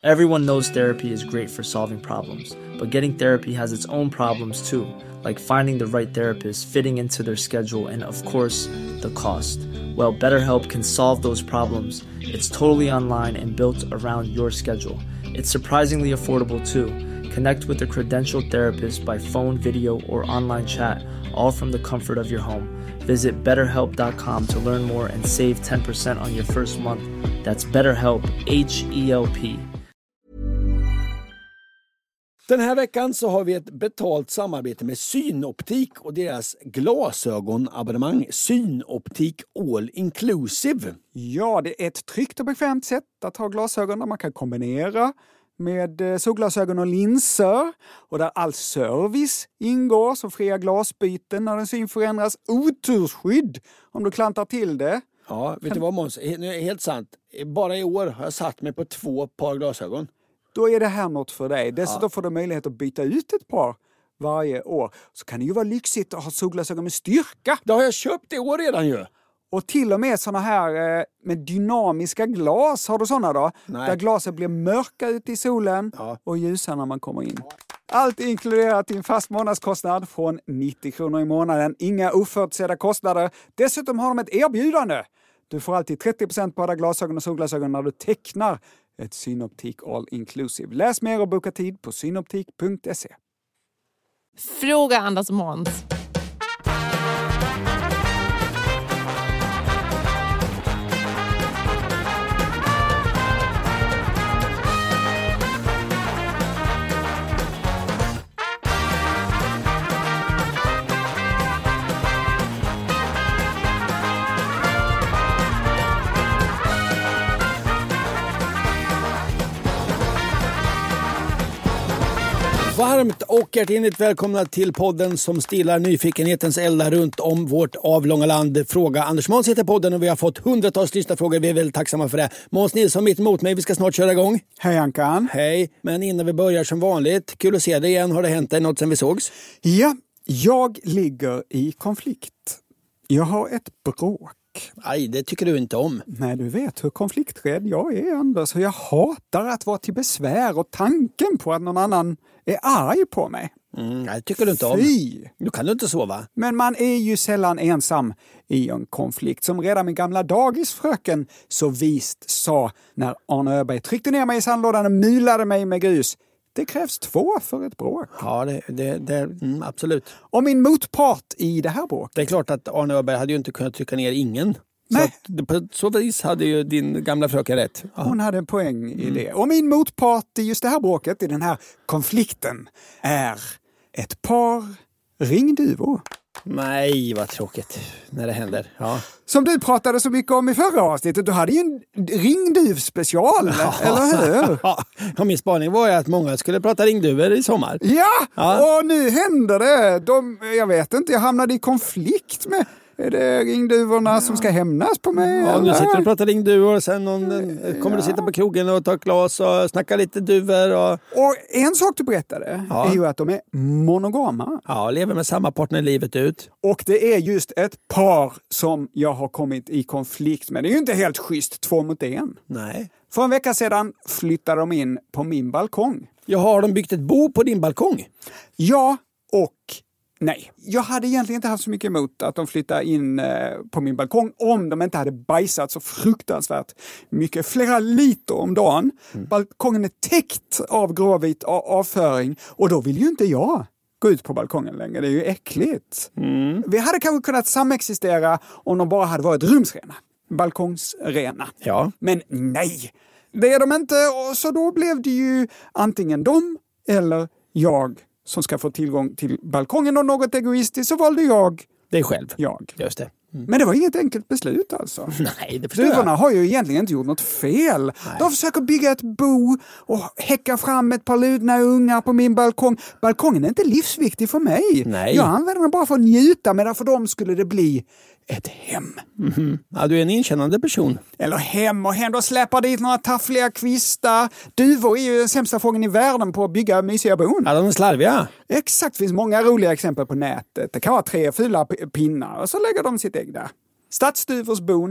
Everyone knows therapy is great for solving problems, but getting therapy has its own problems too, like finding the right therapist, fitting into their schedule, and of course, the cost. Well, BetterHelp can solve those problems. It's totally online and built around your schedule. It's surprisingly affordable too. Connect with a credentialed therapist by phone, video, or online chat, all from the comfort of your home. Visit BetterHelp.com to learn more and save 10% on your first month. That's BetterHelp, H-E-L-P. Den här veckan så har vi ett betalt samarbete med Synoptik och deras glasögonabonnemang Synoptik All Inclusive. Ja, det är ett tryggt och bekvämt sätt att ha glasögon där man kan kombinera med solglasögon och linser och där all service ingår som fria glasbyten när din syn förändras, otursskydd om du klantar till det. Ja, vet du vad Måns? Helt sant. Bara i år har jag satt mig på 2 par glasögon. Då är det här något för dig. Dessutom får du möjlighet att byta ut ett par varje år. Så kan det ju vara lyxigt att ha solglasögon med styrka. Det har jag köpt i år redan ju. Och till och med såna här med dynamiska glas. Har du såna då? Nej. Där glaset blir mörka ute i solen och ljusa när man kommer in. Allt inkluderat i en fast månadskostnad från 90 kronor i månaden. Inga oförutsedda kostnader. Dessutom har de ett erbjudande. Du får alltid 30% på alla glasögon och solglasögon när du tecknar ett Synoptik All Inclusive. Läs mer och boka tid på synoptik.se. Fråga Anders och Måns. Varmt och hjärtligt välkomna till podden som stillar nyfikenhetens eldar runt om vårt avlånga land. Fråga Anders Måns heter podden och vi har fått hundratals lyssnarfrågor. Vi är väldigt tacksamma för det. Måns Nilsson mitt emot mig. Vi ska snart köra igång. Hej Ankan. Hej. Men innan vi börjar som vanligt, kul att se dig igen. Har det hänt dig något sen vi sågs? Ja, jag ligger i konflikt. Jag har ett bråk. Nej, det tycker du inte om. Nej, du vet hur konflikträdd jag är, Anders. Och jag hatar att vara till besvär och tanken på att någon annan är arg på mig. Det tycker du inte om. Fy! Nu kan du inte sova. Men man är ju sällan ensam i en konflikt. Som redan min gamla dagisfröken så vist sa när Arne Öberg tryckte ner mig i sandlådan och mulade mig med grus. Det krävs 2 för ett bråk. Ja, absolut. Och min motpart i det här bråket. Det är klart att Arne Öberg hade ju inte kunnat trycka ner ingen. Nej. Så på så vis hade ju din gamla fröken rätt. Ja. Hon hade en poäng i det. Och min motpart i just det här bråket, i den här konflikten, är ett par ringduvor. Nej, vad tråkigt när det händer. Ja. Som du pratade så mycket om i förra avsnittet. Du hade ju en ringduvspecial, eller hur? Ja, min spaning var ju att många skulle prata ringduvor i sommar. Ja, och nu händer det. Jag vet inte, jag hamnade i konflikt med... Är det ringduvorna som ska hämnas på mig? Ja, nu sitter du och pratar ringduvor och sen kommer du sitta på krogen och ta ett glas och snacka lite duvor. Och en sak du berättade är ju att de är monogama. Ja, lever med samma partner livet ut. Och det är just ett par som jag har kommit i konflikt med. Det är ju inte helt schysst 2 mot 1. Nej. För en vecka sedan flyttade de in på min balkong. Ja, har de byggt ett bo på din balkong? Ja och... Nej, jag hade egentligen inte haft så mycket emot att de flyttade in på min balkong om de inte hade bajsat så fruktansvärt mycket, flera liter om dagen. Balkongen är täckt av gråvit avföring och då vill ju inte jag gå ut på balkongen längre. Det är ju äckligt. Vi hade kanske kunnat samexistera om de bara hade varit rumsrena, balkongsrena. Ja. Men nej, det är de inte och så då blev det ju antingen de eller jag som ska få tillgång till balkongen och något egoistiskt så valde jag dig själv. Just det. Men det var inget enkelt beslut alltså. Nej, det förstår jag. Duvorna har ju egentligen inte gjort något fel. Nej. De försöker bygga ett bo och häcka fram ett par ludna ungar på min balkong. Balkongen är inte livsviktig för mig. Nej. Jag använder den bara för att njuta, medan för dem skulle det bli ett hem. Ja, du är en inkännande person. Eller hem och hem, då släpar dit några taffliga kvistar. Duvor är ju den sämsta fågeln i världen på att bygga mysiga bon. Ja, de är slarviga. Exakt, det finns många roliga exempel på nätet. Det kan vara 3 fula pinnar och så lägger de sitt ägg där. Stadsduvors bon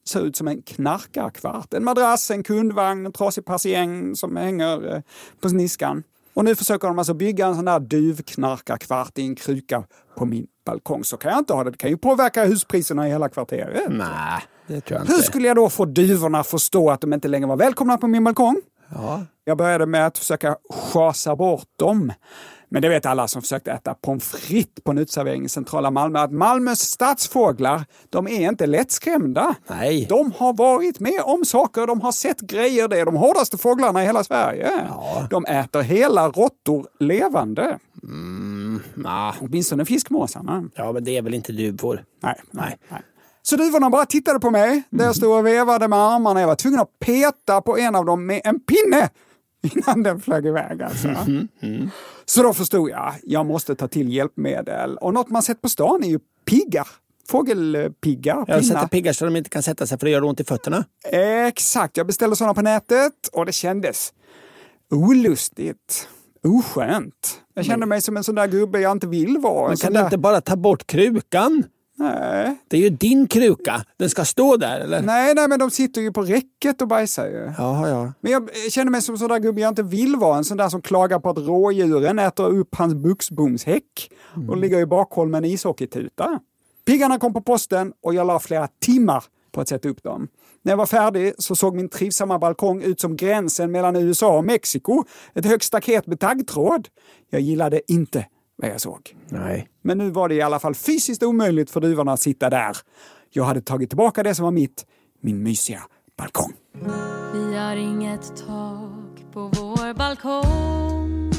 ser ut som en knarkarkvart. En madrass, en kundvagn, en trasig persieng som hänger på sniskan. Och nu försöker de alltså bygga en sån där duvknarkarkvart i en kruka på min balkong. Så kan jag inte ha det. Det kan ju påverka huspriserna i hela kvarteret. Nej, det tror jag inte. Hur skulle jag då få duvorna förstå att de inte längre var välkomna på min balkong? Ja. Jag började med att försöka schasa bort dem. Men det vet alla som försökte äta pommes frites på en utservering i centrala Malmö. Att Malmös stadsfåglar, de är inte lättskrämda. Nej. De har varit med om saker, de har sett grejer. Det är de hårdaste fåglarna i hela Sverige. Ja. De äter hela råttor levande. Nah. Åtminstone fiskmåsarna. Ja, men det är väl inte duvor. Nej. Så duvorna bara tittade på mig. Där jag stod och vevade med armarna. Jag var tvungen att peta på en av dem med en pinne innan den flög iväg. Alltså. Så då förstod jag måste ta till hjälpmedel. Och något man sett på stan är ju piggar. Fågelpiggar. Jag sätter piggar så de inte kan sätta sig för det gör ont i fötterna. Exakt, jag beställde sådana på nätet och det kändes olustigt. Oskönt. Jag kände mig som en sån där gubbe jag inte vill vara. Man kan inte bara ta bort krukan? Nej. Det är ju din kruka. Den ska stå där, eller? Nej, men de sitter ju på räcket och bajsar ju. Ja. Men jag känner mig som en sån där gubbe jag inte vill vara. En sån där som klagar på att rådjuren äter upp hans buxbomshäck och ligger i bakhåll med en ishockeytuta. Piggarna kom på posten och jag la flera timmar på att sätta upp dem. När jag var färdig så såg min trivsamma balkong ut som gränsen mellan USA och Mexiko. Ett högt staket med taggtråd. Jag gillade inte vad jag såg. Nej. Men nu var det i alla fall fysiskt omöjligt för duvorna att sitta där. Jag hade tagit tillbaka det som var min mysiga balkong. Vi har inget tak på vår balkong.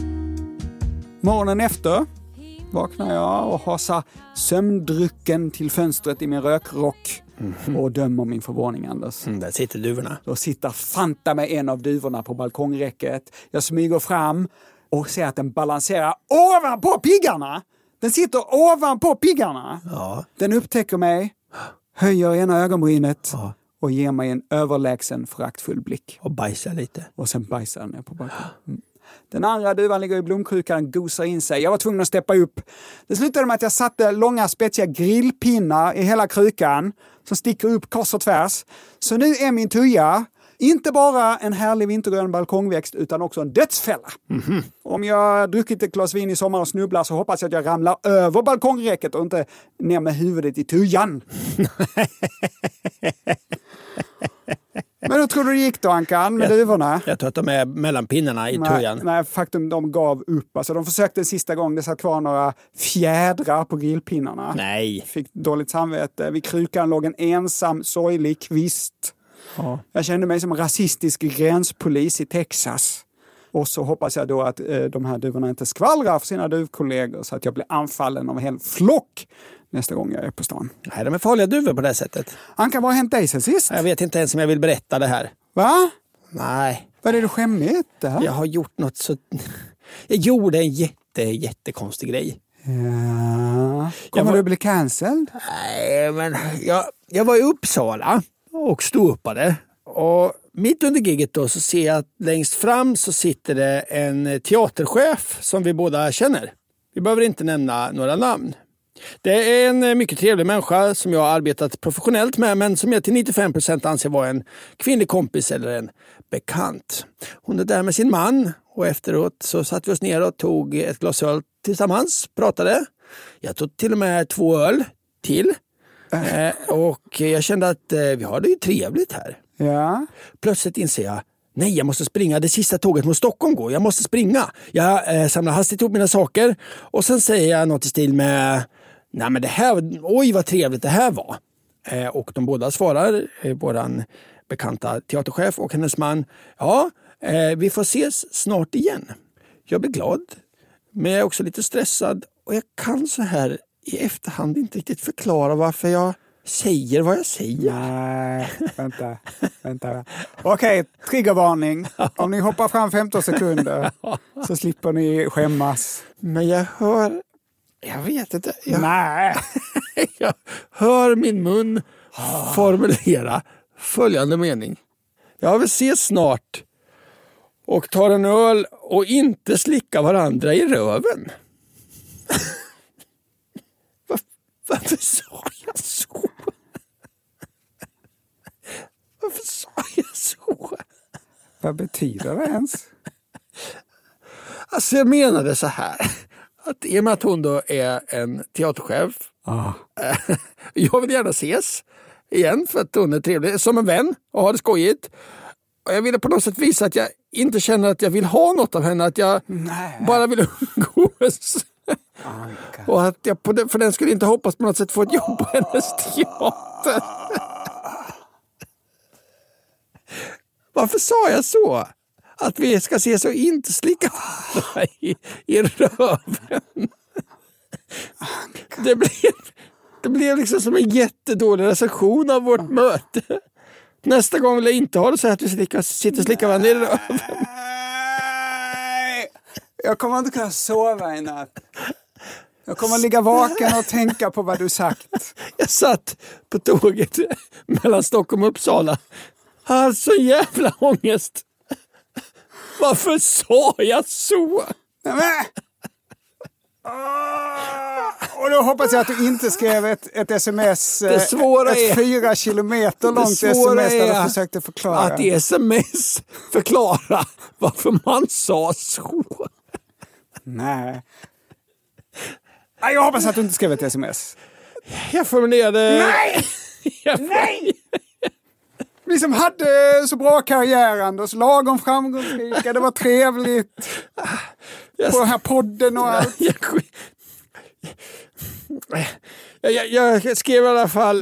Morgonen efter vaknar jag och hasar sömndrucken till fönstret i min rökrock och dömer min förvåning, Anders. Där sitter duvorna. Då sitter Fanta med en av duvorna på balkongräcket. Jag smyger fram och ser att den balanserar ovanpå piggarna. Den sitter ovanpå piggarna. Ja. Den upptäcker mig, höjer ena ögonbrynet och ger mig en överlägsen föraktfull blick. Och bajsar lite. Och sen bajsar den ner på balkongen. Den andra duvan ligger i blomkrukan och gosar in sig. Jag var tvungen att steppa upp. Det slutade med att jag satte långa spetsiga grillpinnar i hela krukan som sticker upp kors och tvärs. Så nu är min tuja inte bara en härlig vintergrön balkongväxt utan också en dödsfälla. Om jag druckit ett glas vin i sommar och snubblar så hoppas jag att jag ramlar över balkongräcket och inte ner med huvudet i tujan. Men då tror du det gick då, Ankan, med duvorna? Jag tror att de är mellan pinnarna i tujan. Nej, faktum, de gav upp. Alltså, de försökte en sista gång, det satt kvar några fjädrar på grillpinnarna. Nej. Fick dåligt samvete. Vid krukan låg en ensam, sorglig kvist. Ja. Jag kände mig som en rasistisk gränspolis i Texas. Och så hoppas jag då att de här duvorna inte skvallrar för sina duvkollegor så att jag blir anfallen av en hel flock nästa gång jag är på stan. Nej, de är farliga duvor på det sättet. Ankan, vad har hänt dig sen sist? Jag vet inte ens om jag vill berätta det här. Va? Nej. Vad är det skämmigt det här? Jag har gjort något så... Jag gjorde en jättekonstig grej. Ja. Kommer du bli cancelled? Nej, men jag var i Uppsala och ståuppade. Och mitt under giget då så ser jag att längst fram så sitter det en teaterchef som vi båda känner. Vi behöver inte nämna några namn. Det är en mycket trevlig människa som jag har arbetat professionellt med men som jag till 95% anser vara en kvinnlig kompis eller en bekant. Hon är där med sin man och efteråt så satt vi oss ner och tog ett glas öl tillsammans, pratade. Jag tog till och med 2 öl till och jag kände att vi har det ju trevligt här. Ja. Plötsligt inser jag, nej jag måste springa, det sista tåget mot Stockholm går, jag måste springa. Jag samlar hastigt ihop mina saker och sen säger jag något i stil med, nej men det här, oj vad trevligt det här var. Och de båda svarar, våran bekanta teaterchef och hennes man, ja vi får ses snart igen. Jag blir glad, men jag är också lite stressad och jag kan så här i efterhand inte riktigt förklara varför jag säger vad jag säger. Nej, vänta. Okej, triggervarning. Om ni hoppar fram 15 sekunder så slipper ni skämmas. Men jag vet inte. Nej. Jag hör min mun formulera följande mening. Jag vill ses snart och tar en öl och inte slicka varandra i röven. Varför sa jag så? Vad betyder det ens? Alltså jag menade så här. Att i och med att hon då är en teaterchef. Jag vill gärna ses igen för att hon är trevlig. Som en vän och har det skojigt. Och jag ville på något sätt visa att jag inte känner att jag vill ha något av henne. Att jag bara vill umgås. Och att jag för den skulle inte hoppas på något sätt få ett jobb på hennes teater. Varför sa jag så? Att vi ska ses och inte slicka i röven. Det blev liksom som en jättedålig recension av vårt möte. Nästa gång vill jag inte ha det så att vi sitter och slickar varandra i röven. Jag kommer inte kunna sova i natt. Jag kommer att ligga vaken och tänka på vad du sagt. Jag satt på tåget mellan Stockholm och Uppsala. Jag hade så jävla ångest. Varför sa jag så? Och då hoppas jag att du inte skrev ett sms, ett 4 kilometer långt sms där du försökte förklara. Att i sms förklara varför man sa så. Nej. Jag hoppas att du inte skrev ett sms. Jag formulerade... Nej! Nej! Vi som hade så bra karriär, Anders. Lagom framgångsrika. Det var trevligt. På den här podden och allt. Jag skrev i alla fall...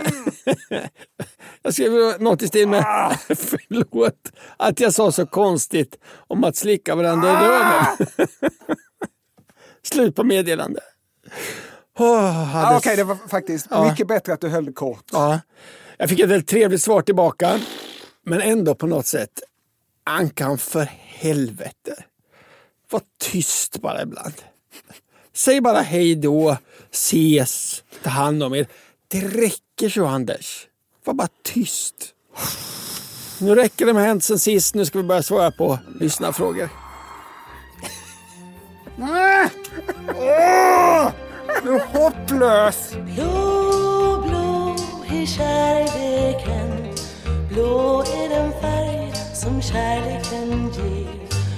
Jag skrev något i stil med... Förlåt att jag sa så konstigt om att slicka varandra i röven. Slut på meddelande. Okej, det var faktiskt mycket bättre att du höll det kort. Ja. Jag fick ett väldigt trevligt svar tillbaka. Men ändå på något sätt. Ankan, för helvete. Var tyst bara ibland. Säg bara hej då. Ses. Ta hand om er. Det räcker så, Anders. Var bara tyst. Nu räcker det med hänt sen sist. Nu ska vi börja svara på lyssnarfrågor. Du är hopplös. Blå, blå är kärleken. Blå är den färg som kärleken ger.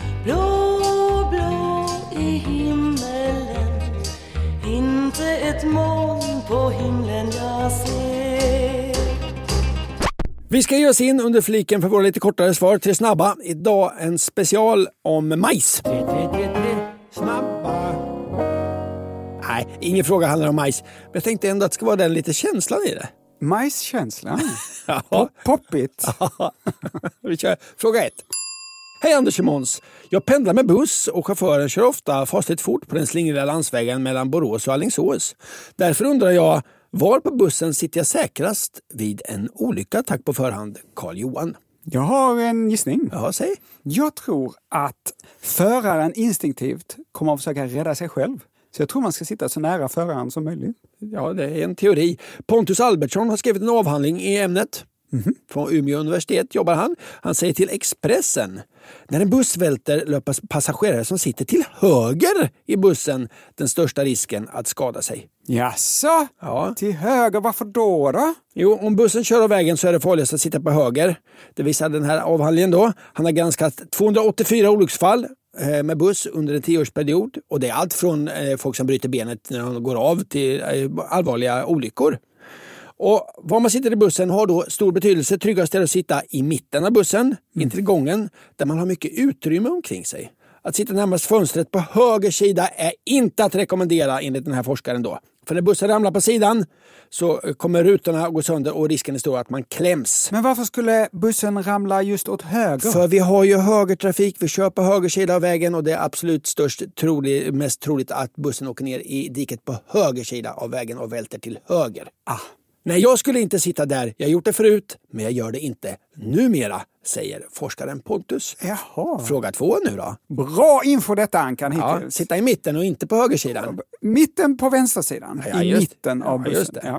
Blå, blå är himmelen. Inte ett moln på himlen jag ser. Vi ska ge oss in under fliken för våra lite kortare svar till snabba. Idag en special om majs. Snabba. Nej, ingen fråga handlar om majs. Men jag tänkte ändå att det ska vara den lite känslan i det. Majskänslan? Ja. Poppigt. Vi kör fråga 1. Hej Anders och Måns. Jag pendlar med buss och chauffören kör ofta fasligt fort på den slingriga landsvägen mellan Borås och Alingsås. Därför undrar jag, var på bussen sitter jag säkrast vid en olycka? Tack på förhand, Carl Johan. Jag har en gissning. Ja, säg. Jag tror att föraren instinktivt kommer att försöka rädda sig själv. Så jag tror man ska sitta så nära föraren som möjligt. Ja, det är en teori. Pontus Albertsson har skrivit en avhandling i ämnet. Från Umeå universitet jobbar han. Han säger till Expressen: när en buss välter löper passagerare som sitter till höger i bussen den största risken att skada sig. Jaså? Ja. Till höger, varför då? Jo, om bussen kör av vägen så är det farligast att sitta på höger. Det visar den här avhandlingen då. Han har granskat 284 olycksfall med buss under en 10-årsperiod. Och det är allt från folk som bryter benet när de går av till allvarliga olyckor. Och var man sitter i bussen har då stor betydelse. Tryggast är att sitta i mitten av bussen, inte i gången, där man har mycket utrymme omkring sig. Att sitta närmast fönstret på höger sida är inte att rekommendera enligt den här forskaren då. För när bussen ramlar på sidan så kommer rutorna att gå sönder och risken är stor att man kläms. Men varför skulle bussen ramla just åt höger? För vi har ju högertrafik, vi kör på höger sida av vägen och det är absolut mest troligt att bussen åker ner i diket på höger sida av vägen och välter till höger. Nej, jag skulle inte sitta där. Jag har gjort det förut, men jag gör det inte numera, säger forskaren Pontus. Jaha. Fråga 2 nu då. Bra info detta, Ankan, hittills. Ja, sitta i mitten och inte på högersidan. Mitten på vänstersidan. Ja, I mitten av bussen. Just det. Ja.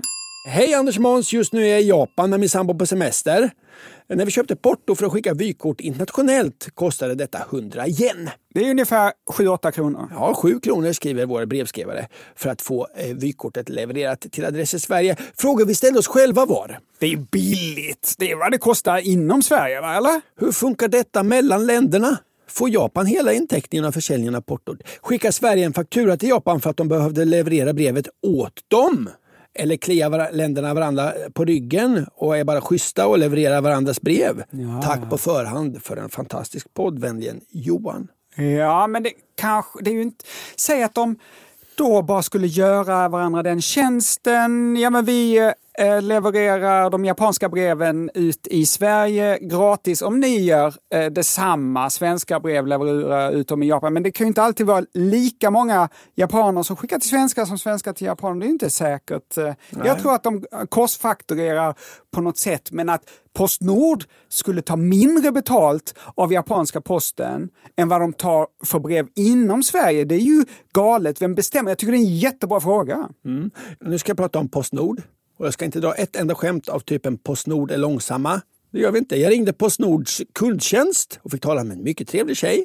Hej Anders Måns, just nu är jag i Japan med min sambo på semester. När vi köpte porto för att skicka vykort internationellt kostade detta 100 yen. Det är ungefär 7-8 kronor. Ja, 7 kronor skriver vår brevskrivare för att få vykortet levererat till adress i Sverige. Frågor vi ställde oss själva var: Det är billigt. Det är vad det kostar inom Sverige, va, eller? hur funkar detta mellan länderna? Får Japan hela intäkningen av försäljningen av portot? Skickar Sverige en faktura till Japan för att de behövde leverera brevet åt dem? Eller kliar länderna varandra på ryggen och är bara schyssta och levererar varandras brev? Ja. Tack på förhand för en fantastisk podd, vänligen Johan. Ja, men det är ju inte... Säg att de då bara skulle göra varandra den tjänsten. Ja, men vi levererar de japanska breven ut i Sverige gratis om ni gör detsamma. Svenska brev levererar ut dem i Japan. Men det kan ju inte alltid vara lika många japaner som skickar till svenska som svenskar till japaner. Det är inte säkert. Nej. Jag tror att de korsfakturerar på något sätt, men att Postnord skulle ta mindre betalt av japanska posten än vad de tar för brev inom Sverige. Det är ju galet. Vem bestämmer? Jag tycker det är en jättebra fråga. Nu ska jag prata om Postnord. Och jag ska inte dra ett enda skämt av typen Postnord är långsamma. Det gör vi inte. Jag ringde Postnords kundtjänst och fick tala med en mycket trevlig tjej.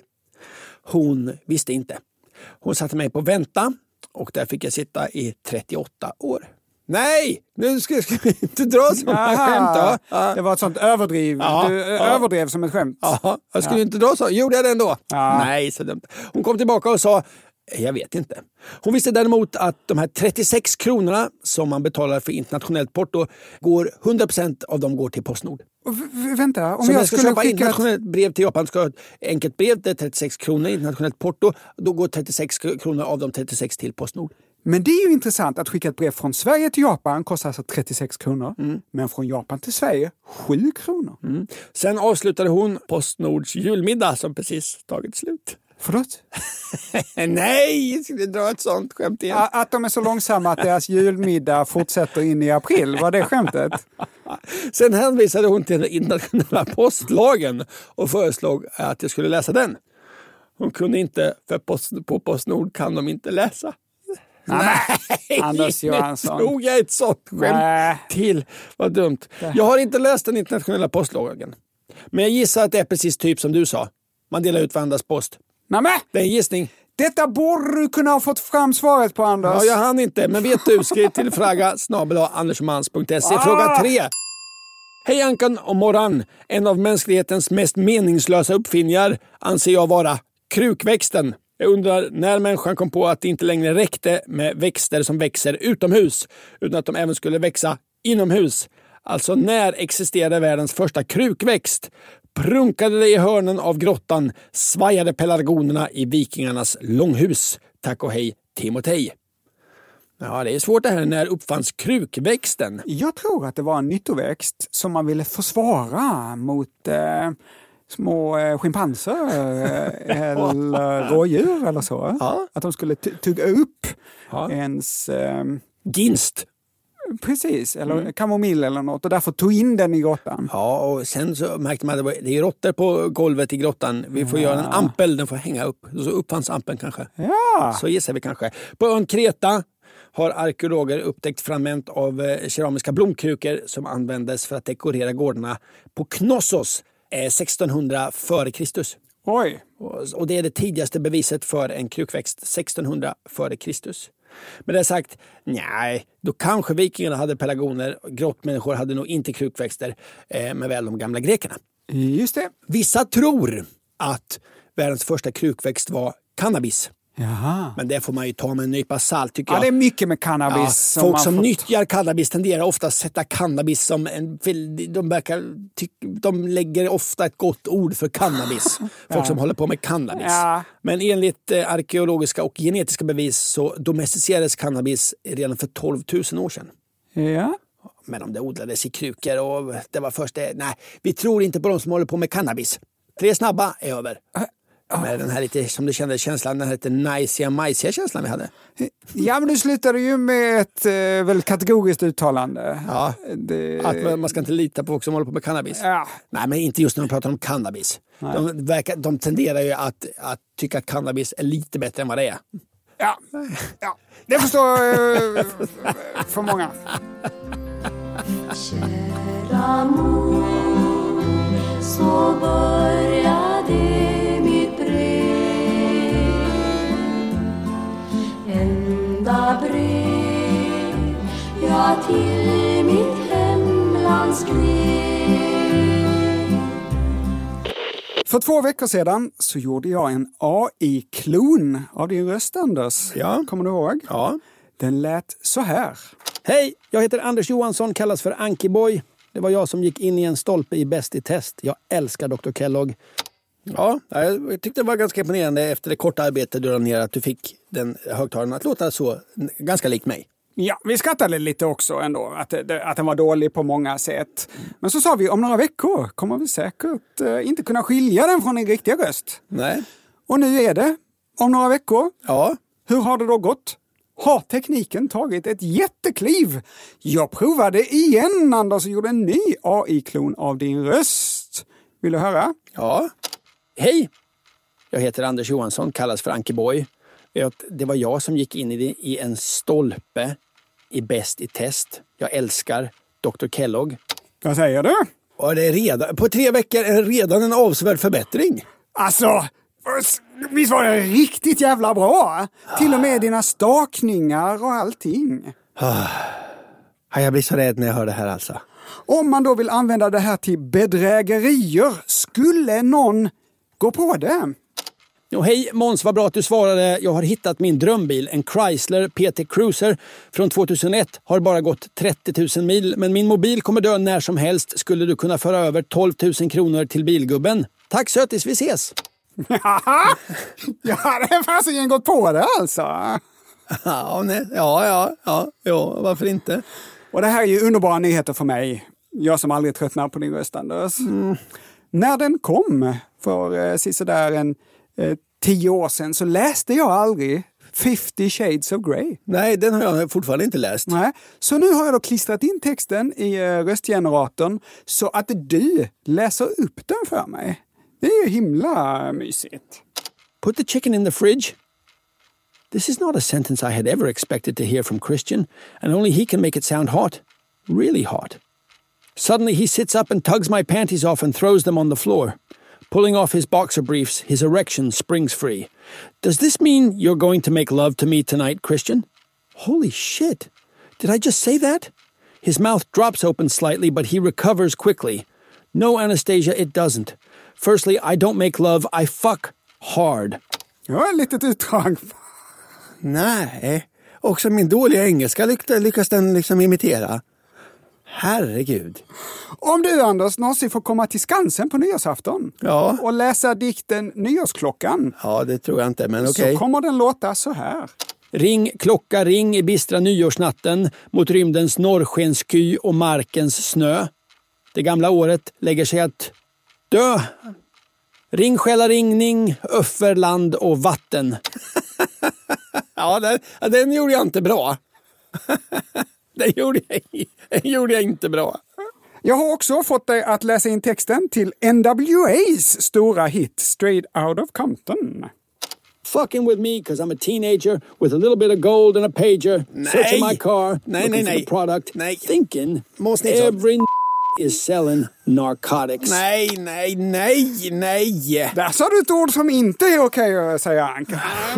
Hon visste inte. Hon satte mig på vänta och där fick jag sitta i 38 år. Nej, nu ska jag inte dra sådana skämt. Ja. Det var ett sånt överdriv. Överdrev som ett skämt. Ja, jag skulle inte dra så. Gjorde jag det ändå? Ja. Nej, så dumt. Hon kom tillbaka och sa: jag vet inte. Hon visste däremot att de här 36 kronorna som man betalar för internationellt porto, 100% av dem går till Postnord. Vänta, om så jag skulle köpa internationellt brev till Japan, ska ha ett enkelt brev, det är 36 kronor internationellt porto, då går 36 kronor av de 36 till Postnord. Men det är ju intressant att skicka ett brev från Sverige till Japan kostar alltså 36 kronor. Men från Japan till Sverige 7 kronor. Sen avslutade hon Postnords julmiddag som precis tagit slut. Förlåt? Nej, jag skulle dra ett sånt skämt igen. Att de är så långsamma att deras julmiddag fortsätter in i april, var det skämtet? Sen hänvisade hon till den internationella postlagen och föreslog att jag skulle läsa den. Hon kunde inte, för på Postnord kan de inte läsa. Nej, Anders Johansson. Nu tog jag ett sånt skämt till. Vad dumt. Jag har inte läst den internationella postlagen. Men jag gissar att det är precis typ som du sa. Man delar ut varandras post. Nämen! Det är en gissning. Detta borde du kunna ha fått fram svaret på, Anders. Ja, jag hann inte. Men vet du, skriv till fraga@andersmans.se. Fråga 3. Hej Ankan och Morran. En av mänsklighetens mest meningslösa uppfinningar anser jag vara krukväxten. Jag undrar när människan kom på att det inte längre räckte med växter som växer utomhus, utan att de även skulle växa inomhus. Alltså när existerade världens första krukväxt? Prunkade det i hörnen av grottan, svajade pelargonerna i vikingarnas långhus. Tack och hej, Timotej. Ja, det är svårt det här. När uppfanns krukväxten? Jag tror att det var en nyttoväxt som man ville försvara mot små schimpanser eller rådjur eller så. Ja. Att de skulle tugga upp ens... ginst. Precis, eller kamomill eller något, och därför tog in den i grottan. Ja, och sen så märkte man att det är råttor på golvet i grottan. Vi får göra en ampel, den får hänga upp. Så uppfanns ampen kanske. Ja. Så gissar vi kanske. På ön Kreta har arkeologer upptäckt fragment av keramiska blomkrukor som användes för att dekorera gårdarna på Knossos 1600 före Kristus. Oj! Och det är det tidigaste beviset för en krukväxt, 1600 före Kristus. Men det är sagt, nej, då kanske vikingarna hade pelargoner, grottmänniskor hade nog inte krukväxter, med väl de gamla grekerna. Just det. Vissa tror att världens första krukväxt var cannabis. Jaha. Men det får man ju ta med en nypa salt, tycker jag. Ja, det är mycket med cannabis. Ja, folk som nyttjar cannabis tenderar ofta att sätta cannabis som de lägger ofta ett gott ord för cannabis. Folk som håller på med cannabis. Ja. Men enligt arkeologiska och genetiska bevis så domesticerades cannabis redan för 12 000 år sedan. Ja. Men om det odlades i krukor och det var först det. Nej, vi tror inte på de som håller på med cannabis. 3 snabba är över. Med den här lite, som du kände känslan, den här lite najsiga känslan vi hade. Ja, men du slutade ju med ett väldigt kategoriskt uttalande. Ja, att man ska inte lita på folk som håller på med cannabis. Ja. Nej, men inte just när de pratar om cannabis. De tenderar ju att tycka att cannabis är lite bättre än vad det är. Ja. Det förstår för många. Kära mor, så började mitt brev. Enda brev jag till mitt hemland skrev. För 2 veckor sedan så gjorde jag en AI-klon av din röst, Anders. Ja. Kommer du ihåg? Ja. Den lät så här. Hej, jag heter Anders Johansson, kallas för Ankiboy. Det var jag som gick in i en stolpe i Bäst i test. Jag älskar Dr. Kellogg. Ja, jag tyckte det var ganska imponerande efter det korta arbetet du la ner att du fick den högtalaren att låta så ganska likt mig. Ja, vi skrattade lite också ändå, att den var dålig på många sätt. Men så sa vi, om några veckor kommer vi säkert inte kunna skilja den från din riktiga röst. Nej. Och nu är det, om några veckor. Ja. Hur har det då gått? Har tekniken tagit ett jättekliv? Jag provade igen, Anders, och gjorde en ny AI-klon av din röst. Vill du höra? Ja. Hej, jag heter Anders Johansson, kallas för Ankiboy. Det var jag som gick in i en stolpe i Bäst i test. Jag älskar Dr. Kellogg. Vad säger du? Och det är redan, på 3 veckor är det redan en avsevärd förbättring. Alltså, visst var det riktigt jävla bra? Till och med dina stakningar och allting. Jag blir så rädd när jag hör det här alltså. Om man då vill använda det här till bedrägerier, skulle någon gå på det? Jo, hej Måns, vad bra att du svarade. Jag har hittat min drömbil, en Chrysler PT Cruiser från 2001. Har bara gått 30 000 mil, men min mobil kommer dö när som helst. Skulle du kunna föra över 12 000 kronor till bilgubben? Tack sötis, vi ses! Ja, det har fasiken gått på det alltså. Ja, varför inte? Och det här är ju underbara nyheter för mig. Jag som aldrig tröttnar på din röst, Anders. När den kom för sådär 10 år sedan så läste jag aldrig 50 Shades of Grey. Nej, den har jag fortfarande inte läst. Nej. Så nu har jag då klistrat in texten i röstgeneratorn så att du läser upp den för mig. Det är ju himla mysigt. Put the chicken in the fridge. This is not a sentence I had ever expected to hear from Christian, and only he can make it sound hot. Really hot. Suddenly he sits up and tugs my panties off and throws them on the floor. Pulling off his boxer briefs, his erection springs free. Does this mean you're going to make love to me tonight, Christian? Holy shit. Did I just say that? His mouth drops open slightly, but he recovers quickly. No, Anastasia, it doesn't. Firstly, I don't make love, I fuck hard. Ja, ett litet utdrag. Nej, också min dåliga engelska lyckas den liksom imitera. Herregud. Om du, Anders, någonsin får komma till Skansen på nyårsafton och läsa dikten Nyårsklockan. Ja, det tror jag inte, men okej. Så kommer den låta så här. Ring, klocka, ring i bistra nyårsnatten mot rymdens norrskensky och markens snö. Det gamla året lägger sig att dö. Ring, skälla, ringning, öffer, land och vatten. Ja, den gjorde jag inte bra. Den gjorde jag inte bra. Jag har också fått dig att läsa in texten till NWA's stora hit Straight Out of Compton. Fucking with me because I'm a teenager with a little bit of gold and a pager. Searching my car. Looking for the product. Thinking every is selling narcotics. Nej. Där sa du ett ord som inte är okej att säga, Anka.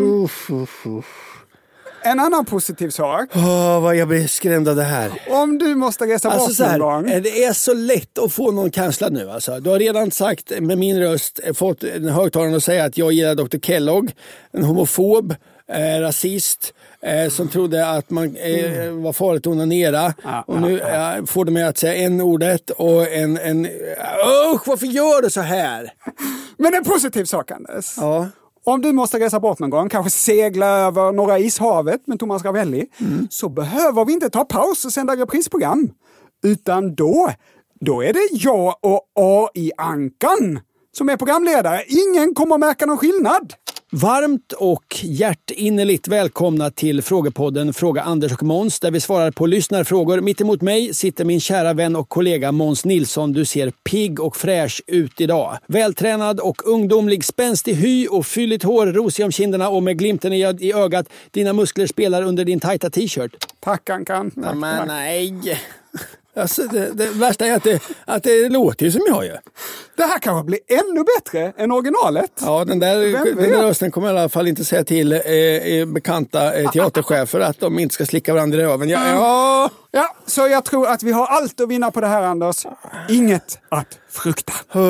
En annan positiv sak. Vad jag blir skrämd av det här. Om du måste resa bort någon gång. Det är så lätt att få någon kanslad nu. Alltså. Du har redan sagt med min röst, fått en högtalare att säga att jag gillar Dr. Kellogg. En homofob, rasist, som trodde att man var farligt att onanera. Och nu får du mig att säga n-ordet och varför gör du så här? Men en positiv sak, Anders. Ja. Om du måste resa bort någon gång, kanske segla över Norra ishavet med Thomas Ravelli, så behöver vi inte ta paus och sända reprisprogram. Utan då är det jag och AI-Ankan som är programledare. Ingen kommer märka någon skillnad. Varmt och hjärtinnerligt välkomna till Frågepodden Fråga Anders och Måns, där vi svarar på lyssnarfrågor. Mitt emot mig sitter min kära vän och kollega Måns Nilsson. Du ser pigg och fräsch ut idag. Vältränad och ungdomlig, spänstig hy och fylligt hår, rosig om kinderna och med glimten i ögat. Dina muskler spelar under din tajta t-shirt. Tack, Ankan. Nej. Alltså, det värsta är att det låter ju som jag gör. Det här kan bli ännu bättre än originalet. Ja, den där rösten kommer i alla fall inte säga till bekanta teaterchefer att de inte ska slicka varandra i röven. Ja, så jag tror att vi har allt att vinna på det här, Anders. Inget att frukta.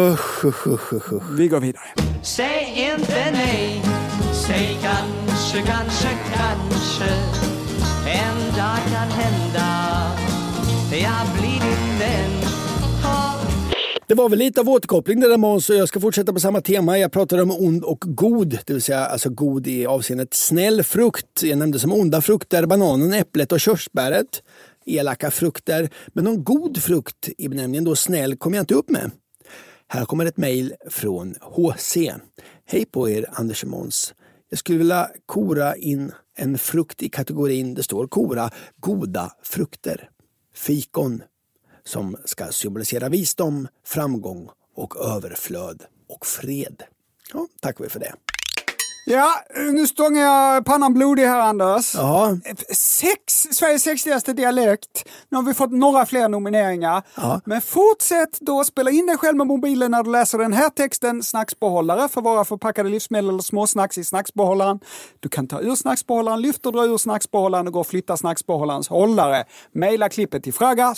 Vi går vidare. Säg inte nej, säg kanske, kanske, kanske. En dag kan hända, jag blir din vän. Det var väl lite av återkoppling det där, Måns, och jag ska fortsätta på samma tema. Jag pratade om ond och god, det vill säga alltså god i avseendet snäll frukt. Jag nämnde som onda frukter bananen, äpplet och körsbäret. Elaka frukter, men någon god frukt i benämningen då snäll kommer jag inte upp med. Här kommer ett mejl från HC. Hej på er, Anders och Måns. Jag skulle vilja kora in en frukt i kategorin, det står kora, goda frukter. Fikon, som ska symbolisera visdom, framgång och överflöd och fred. Ja, tack för det. Ja, nu stångar jag pannan blodig här, Anders. Ja. Sveriges sexigaste dialekt. Nu har vi fått några fler nomineringar. Ja. Men fortsätt då, spela in dig själv med mobilen när du läser den här texten. Snacksbehållare för våra förpackade livsmedel eller små snacks i snacksbehållaren. Du kan ta ur snacksbehållaren, lyfta och dra ur snacksbehållaren och gå och flytta snacksbehållarens hållare. Maila klippet till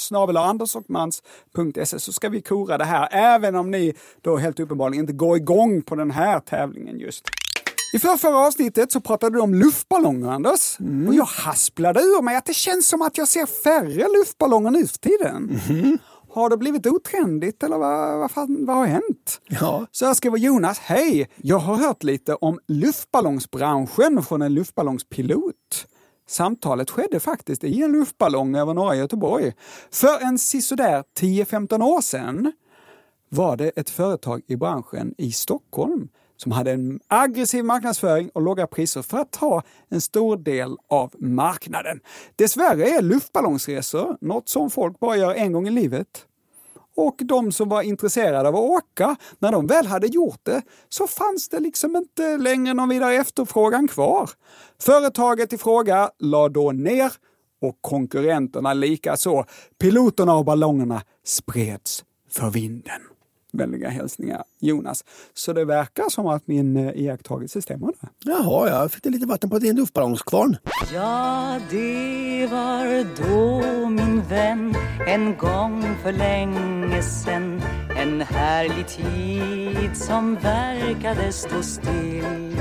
fraga@andersochmans.se så ska vi kora det här. Även om ni då helt uppenbarligen inte går igång på den här tävlingen just. I förra avsnittet så pratade du om luftballonger, Anders. Och jag hasplade ur mig att det känns som att jag ser färre luftballonger nu för tiden. Har det blivit otrendigt eller vad har hänt? Ja. Så jag skriver Jonas, hej, jag har hört lite om luftballongsbranschen från en luftballongspilot. Samtalet skedde faktiskt i en luftballong över norra Göteborg. För en sisådär 10-15 år sedan var det ett företag i branschen i Stockholm som hade en aggressiv marknadsföring och låga priser för att ta en stor del av marknaden. Dessvärre är luftballongsresor något som folk bara gör en gång i livet. Och de som var intresserade av att åka, när de väl hade gjort det, så fanns det liksom inte längre någon vidare efterfrågan kvar. Företaget i fråga la då ner och konkurrenterna lika så. Piloterna och ballongerna spreds för vinden. Vänliga hälsningar, Jonas. Så det verkar som att min iakttagelse stämmer. Jaha, jag fick lite vatten på din luftballongskvarn. Ja, det var då min vän, en gång för länge sedan. En härlig tid som verkade stå still.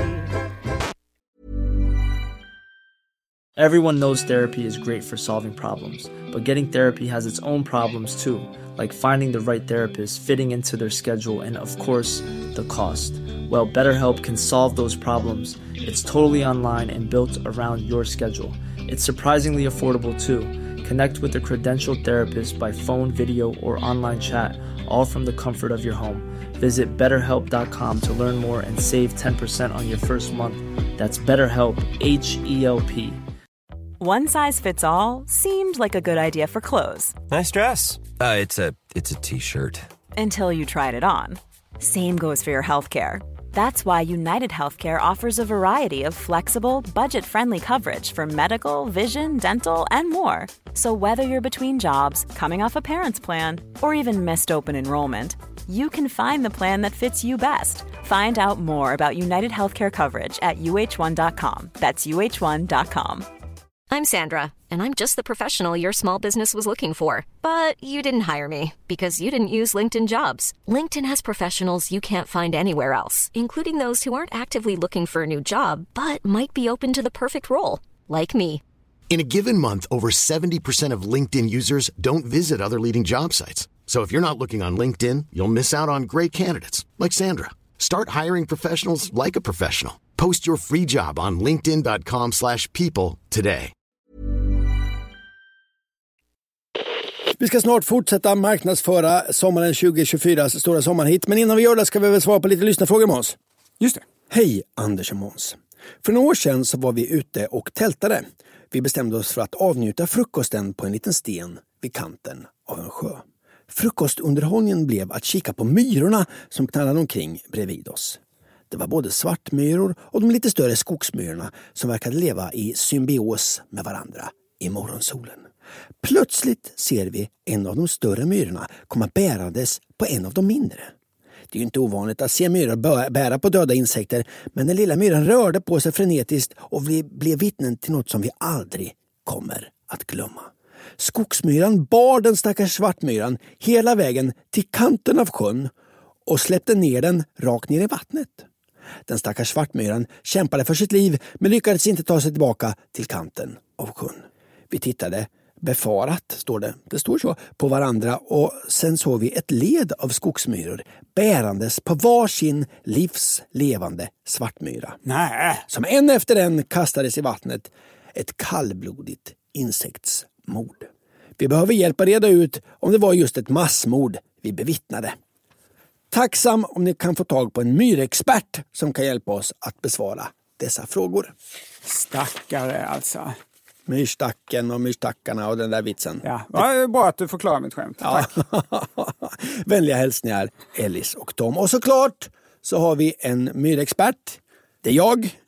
Everyone knows therapy is great for solving problems, but getting therapy has its own problems too, like finding the right therapist, fitting into their schedule, and of course, the cost. Well, BetterHelp can solve those problems. It's totally online and built around your schedule. It's surprisingly affordable too. Connect with a credentialed therapist by phone, video, or online chat, all from the comfort of your home. Visit BetterHelp.com to learn more and save 10% on your first month. That's BetterHelp, H-E-L-P. One size fits all seemed like a good idea for clothes. Nice dress. It's a t-shirt. Until you tried it on. Same goes for your healthcare. That's why United Healthcare offers a variety of flexible, budget-friendly coverage for medical, vision, dental, and more. So whether you're between jobs, coming off a parent's plan, or even missed open enrollment, you can find the plan that fits you best. Find out more about United Healthcare coverage at uh1.com. That's uh1.com. I'm Sandra, and I'm just the professional your small business was looking for. But you didn't hire me because you didn't use LinkedIn Jobs. LinkedIn has professionals you can't find anywhere else, including those who aren't actively looking for a new job, but might be open to the perfect role, like me. In a given month, over 70% of LinkedIn users don't visit other leading job sites. So if you're not looking on LinkedIn, you'll miss out on great candidates, like Sandra. Start hiring professionals like a professional. Post your free job on linkedin.com/people today. Vi ska snart fortsätta marknadsföra sommaren 2024 stora sommarhit. Men innan vi gör det ska vi väl svara på lite lyssnarfrågor, Måns. Just det. Hej Anders och Måns. För några år sedan så var vi ute och tältade. Vi bestämde oss för att avnjuta frukosten på en liten sten vid kanten av en sjö. Frukostunderhållningen blev att kika på myrorna som knallade omkring bredvid oss. Det var både svartmyror och de lite större skogsmyrorna som verkade leva i symbios med varandra i morgonsolen. Plötsligt ser vi en av de större myrorna komma bärandes på en av de mindre. Det är ju inte ovanligt att se myror bära på döda insekter, men den lilla myran rörde på sig frenetiskt och blev vittnen till något som vi aldrig kommer att glömma. Skogsmyran bar den stackars svartmyran hela vägen till kanten av sjön och släppte ner den rakt ner i vattnet. Den stackars svartmyran kämpade för sitt liv men lyckades inte ta sig tillbaka till kanten av sjön. Vi tittade befarat, det står så, på varandra och sen såg vi ett led av skogsmyror bärandes på varsin livslevande svartmyra. Nej. Som en efter en kastades i vattnet, ett kallblodigt insektsmord. Vi behöver hjälpa reda ut om det var just ett massmord vi bevittnade. Tacksam om ni kan få tag på en myrexpert som kan hjälpa oss att besvara dessa frågor. Stackare alltså. Myrstacken och myrstackarna och den där vitsen. Ja, det är bra att du förklarar mitt skämt. Tack. Ja. Vänliga hälsningar, Ellis och Tom. Och såklart så har vi en myrexpert. Det är jag.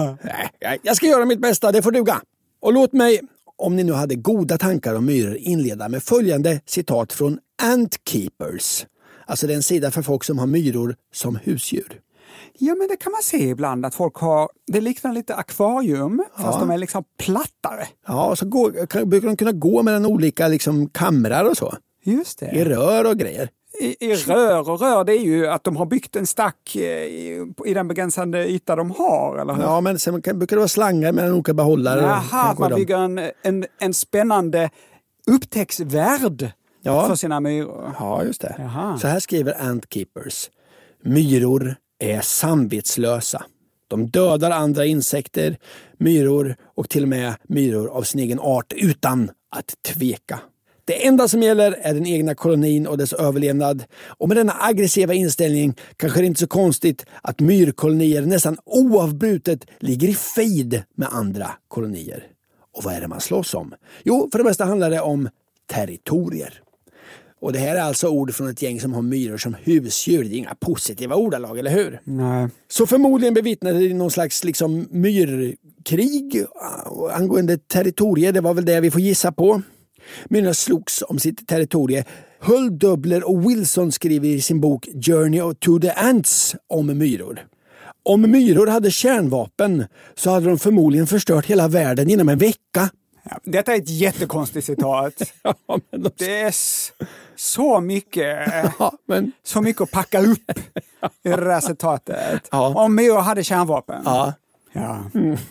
Jag ska göra mitt bästa, det får duga. Och låt mig, om ni nu hade goda tankar om myror, inleda med följande citat från Antkeepers. Alltså det är en sida för folk som har myror som husdjur. Ja, men det kan man se ibland att folk har, det liknar lite akvarium fast de är liksom plattare. Ja, och så brukar de kunna gå mellan olika liksom kamrar och så. Just det. I rör och grejer. I rör, det är ju att de har byggt en stack i den begränsade yta de har, eller hur? Ja, men sen brukar det vara slangar mellan olika behållare. Jaha, man bygger en spännande upptäcktsvärld för sina myror. Ja, just det. Jaha. Så här skriver Antkeepers. Myror är samvetslösa. De dödar andra insekter, myror och till och med myror av sin egen art utan att tveka. Det enda som gäller är den egna kolonin och dess överlevnad. Och med denna aggressiva inställning kanske det inte är så konstigt att myrkolonier nästan oavbrutet ligger i fejd med andra kolonier. Och vad är det man slåss om? Jo, för det mesta handlar det om territorier. Och det här är alltså ord från ett gäng som har myror som husdjur. Det är inga positiva ordalag, eller hur? Nej. Så förmodligen bevittnade det någon slags liksom myrkrig angående territorier. Det var väl det vi får gissa på. Myrorna slogs om sitt territorie. Hull, Dubler och Wilson skriver i sin bok Journey to the Ants om myror. Om myror hade kärnvapen så hade de förmodligen förstört hela världen inom en vecka. Ja, detta är ett jättekonstigt citat. Ja, men det är så mycket, så mycket att packa upp i det där citatet. Ja. Om myror hade kärnvapen. Ja. Ja.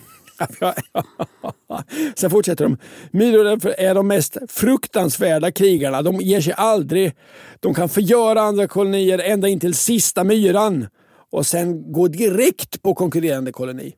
Sen fortsätter de. Myror är de mest fruktansvärda krigarna. De ger sig aldrig. De kan förgöra andra kolonier ända in till sista myran. Och sen gå direkt på konkurrerande koloni.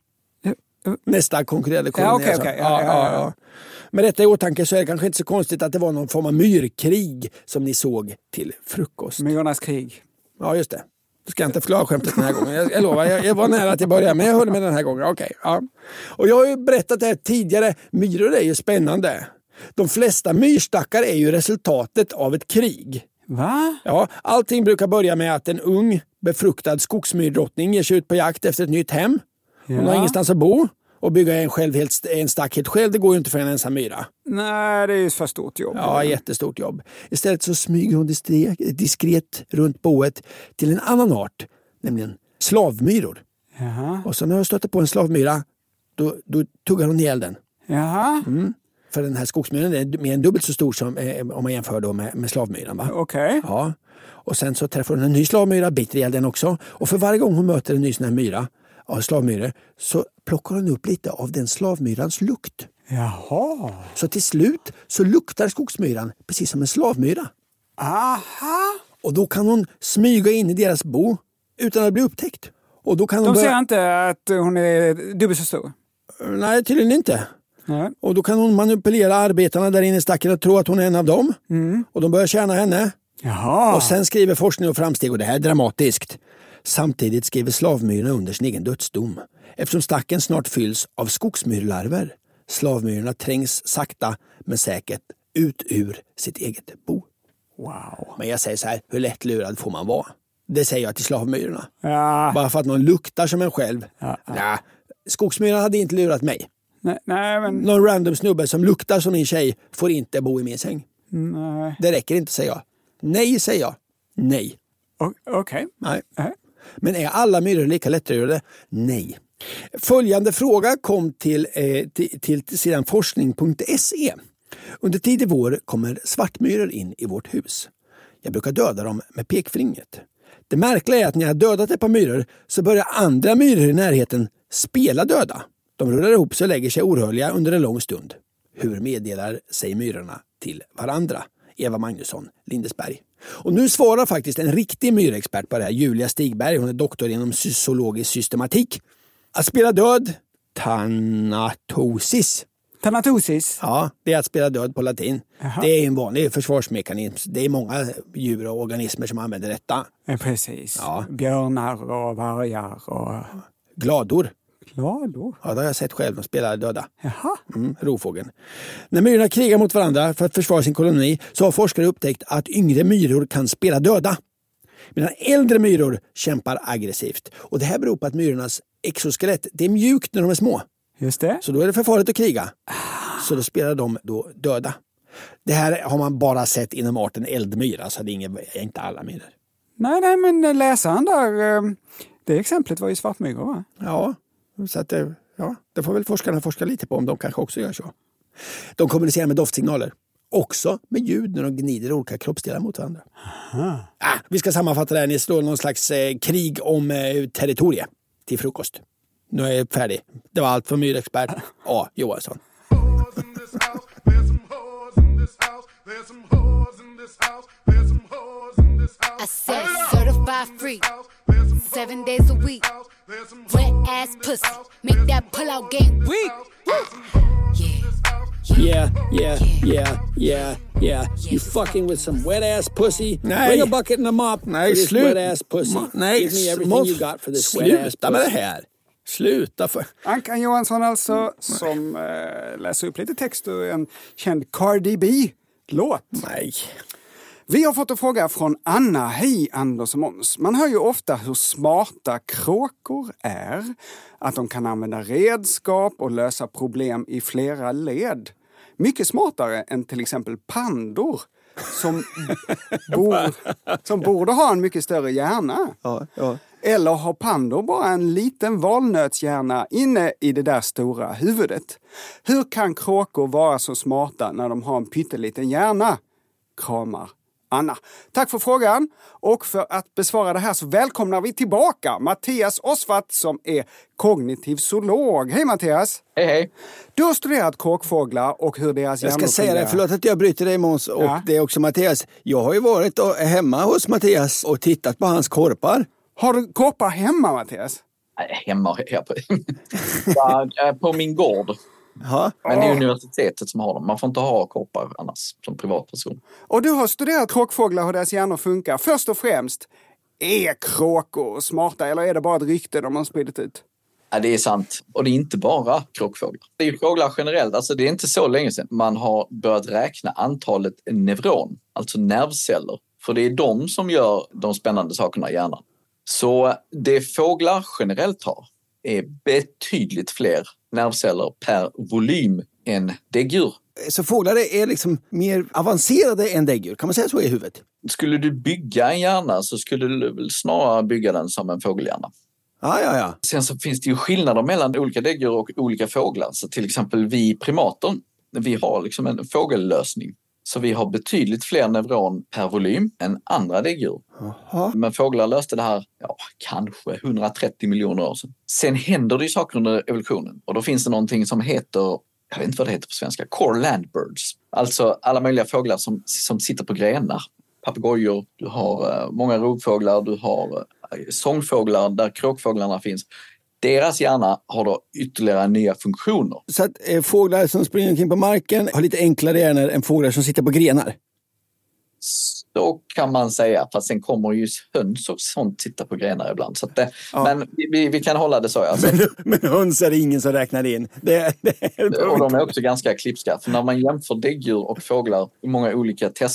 Nästa konkurrerande koloni. Ja, okay. Ja. Med detta i åtanke så är det kanske inte så konstigt att det var någon form av myrkrig som ni såg till frukost. Myrornas krig. Ja, just det. Du ska inte förklara skämtet den här gången. Jag lovar, jag var nära att jag började, men jag höll med den här gången. Okej, ja. Och jag har ju berättat det här tidigare. Myror är ju spännande. De flesta myrstackar är ju resultatet av ett krig. Va? Ja, allting brukar börja med att en ung befruktad skogsmyrdrottning ger sig ut på jakt efter ett nytt hem. Hon har ingenstans att bo. Och bygga en stack helt själv, det går ju inte för en ensam myra. Nej, det är ju för stort jobb. Ja, jättestort jobb. Istället så smyger hon diskret runt boet till en annan art, nämligen slavmyror. Jaha. Och så när hon stöter på en slavmyra, då tuggar hon ihjäl den. Jaha. För den här skogsmyran är mer än dubbelt så stor som om man jämför då med slavmyran, va? Okej. Ja. Och sen så träffar hon en ny slavmyra, biter ihjäl den också. Och för varje gång hon möter en ny sån här myra, av slavmyror, så plockar hon upp lite av den slavmyrans lukt. Jaha. Så till slut så luktar skogsmyran precis som en slavmyra. Aha. Och då kan hon smyga in i deras bo utan att bli upptäckt. Och då kan de ser inte att hon är dubbelt så stor? Nej, tydligen inte. Nej. Och då kan hon manipulera arbetarna där inne i stacken och tro att hon är en av dem. Och de börjar tjäna henne. Jaha. Och sen skriver forskning och framsteg, och det här är dramatiskt. Samtidigt skriver slavmyrorna under sin egen dödsdom. Eftersom stacken snart fylls av skogsmyrlarver. Slavmyrorna trängs sakta men säkert ut ur sitt eget bo. Wow. Men jag säger så här, hur lätt lurad får man vara? Det säger jag till slavmyrorna. Ja. Bara för att någon luktar som en själv. Ja. Nej, skogsmyran hade inte lurat mig. Nej, men... Någon random snubbe som luktar som min tjej får inte bo i min säng. Nej. Det räcker inte, säger jag. Nej, säger jag. Nej. Okej. Nej. Men är alla myror lika lättrörade? Nej. Följande fråga kom till sidan forskning.se. Under tidig vår kommer svartmyror in i vårt hus. Jag brukar döda dem med pekfingret. Det märkliga är att när jag dödat ett par myror så börjar andra myror i närheten spela döda. De rullar ihop sig och lägger sig orörliga under en lång stund. Hur meddelar sig myrorna till varandra? Eva Magnusson, Lindesberg. Och nu svarar faktiskt en riktig myrexpert på det här, Julia Stigberg. Hon är doktor inom zoologisk systematik. Att spela död, thanatosis. Thanatosis? Ja, det är att spela död på latin. Jaha. Det är en vanlig försvarsmekanism. Det är många djur och organismer som använder detta. Precis. Ja. Björnar och vargar och... Glador. Glador? Ja, det har jag sett själv. De spelar döda. Jaha. Rovfågeln. När myrorna krigar mot varandra för att försvara sin koloni så har forskare upptäckt att yngre myror kan spela döda. Medan äldre myror kämpar aggressivt. Och det här beror på att myrornas exoskelett, det är mjukt när de är små. Just det. Så då är det för farligt att kriga. Så då spelar de då döda. Det här har man bara sett inom arten eldmyra, så det är inte alla myror. Nej, men läsaren där, det exemplet var ju svartmyror, va? Ja, så att det får väl forskarna forska lite på om de kanske också gör så. De kommunicerar med doftsignaler. Också med ljud när de gnider olika kroppsdelar mot varandra. Vi ska sammanfatta det här. Ni slår någon slags krig om territorie till frukost. Nu är jag färdig. Det var allt för myrexpert A. Johansson. I said certified free, 7 days a week. Wet ass pussy, make that pull out game weak. Yeah. You fucking with some wet ass pussy. Nej. Bring a bucket and a mop. Nej, slut. Wet ass pussy. Nej, give me everything you got for this wet ass pussy. Sluta med det här. Sluta för... Ankan Johansson alltså, som läser upp lite text ur en känd Cardi B-låt. Nej. Vi har fått en fråga från Anna. Hej Anders och Måns. Man hör ju ofta hur smarta kråkor är. Att de kan använda redskap och lösa problem i flera led. Mycket smartare än till exempel pandor. Som borde ha en mycket större hjärna. Ja. Eller har pandor bara en liten valnötshjärna inne i det där stora huvudet? Hur kan kråkor vara så smarta när de har en pytteliten hjärna? Kramar Anna. Tack för frågan. Och för att besvara det här så välkomnar vi tillbaka Mattias Osvart som är kognitiv zoolog. Hej Mattias! Hej! Du har studerat kråkfåglar och hur deras hjärnor fungerar. Jag ska säga det, förlåt att jag bryter dig Måns och det är också Mattias. Jag har ju varit hemma hos Mattias och tittat på hans korpar. Har du korpar hemma Mattias? Nej, hemma på min gård. Ha? Men det är universitetet som har dem. Man får inte ha korpar annars som privatperson. Och du har studerat kråkfåglar och hur deras hjärnor funkar. Först och främst, är kråkor smarta eller är det bara ett rykte de har spridit ut? Ja, det är sant. Och det är inte bara kråkfåglar. Det är ju fåglar generellt. Alltså det är inte så länge sedan man har börjat räkna antalet neuron, alltså nervceller. För det är de som gör de spännande sakerna i hjärnan. Så det fåglar generellt har är betydligt fler nervceller per volym än däggdjur. Så fåglar är liksom mer avancerade än däggdjur, kan man säga så i huvudet? Skulle du bygga en hjärna så skulle du väl snarare bygga den som en fågelhjärna. Ja. Sen så finns det ju skillnader mellan olika däggdjur och olika fåglar. Så till exempel vi primater, vi har liksom en fågellösning. Så vi har betydligt fler neuron per volym än andra däggdjur. Men fåglar löste det här, kanske 130 miljoner år sedan. Sen händer det ju saker under evolutionen. Och då finns det någonting som heter, jag vet inte vad det heter på svenska, core landbirds. Alltså alla möjliga fåglar som sitter på grenar. Papegojor, du har många rovfåglar, du har sångfåglar där kråkfåglarna finns. Deras hjärna har då ytterligare nya funktioner. Så att fåglar som springer omkring på marken har lite enklare hjärnor än fåglar som sitter på grenar? Så kan man säga, fast sen kommer ju höns och sånt sitta på grenar ibland. Så att men vi kan hålla det så. Alltså. Men höns är det ingen som räknar in. Och de är också ganska klipska. För när man jämför däggdjur och fåglar i många olika tester